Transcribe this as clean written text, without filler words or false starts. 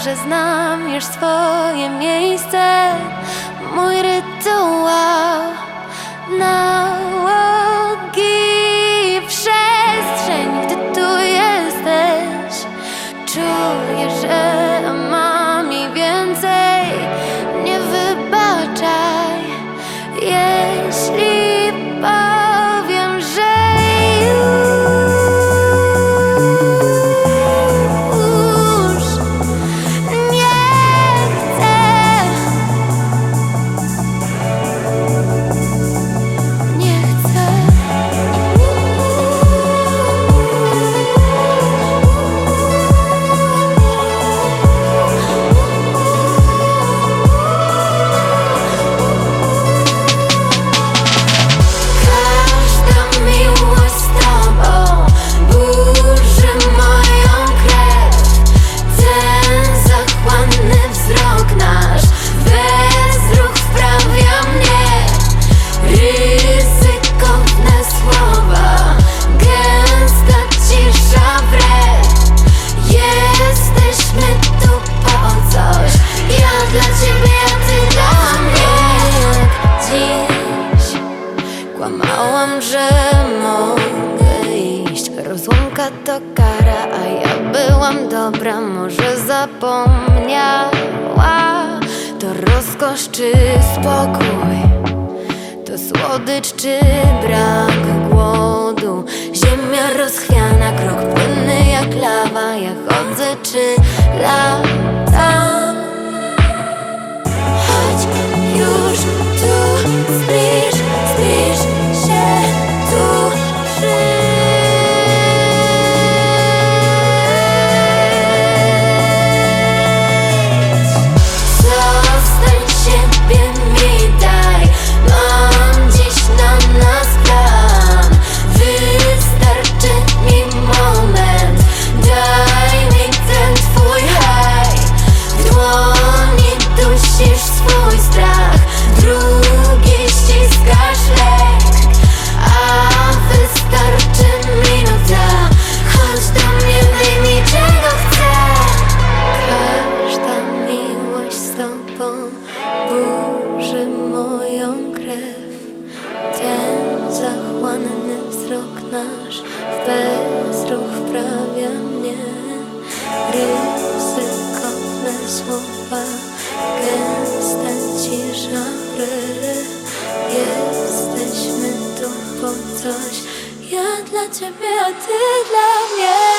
że znam już swoje miejsce, mój rytuał, nałogi, przestrzeń, gdy tu jesteś. Czuję, że mam i więcej. Nie wybaczaj, jeśli powiem, że już nie chcę. Nie chcę. Kłamałam, że mogę iść. Rozłąka to kara, a ja byłam dobra. Może zapomniała. To rozkosz czy spokój, to słodycz czy brak głodu. Ziemia rozchwiana, krok płynny jak lawa. Ja chodzę czy latam. Chodź już tu, zbliż się tu, przyjdź. Zostań, siebie mi daj. Mam dziś na nas plan. Wystarczy mi moment. Daj mi ten twój haj. W dłoni dusisz swój strach. Drugi ściskasz lek. A wystarczy minuta. Chodź do mnie, wyjmij czego chcę. Każda miłość z tobą burzy moją krew. Ten zachłanny wzrok nasz w bezruch wprawia mnie. Ryzykowne słowa, gęsta cisza wry. Jesteśmy tu po coś. Ja dla ciebie, a ty dla mnie.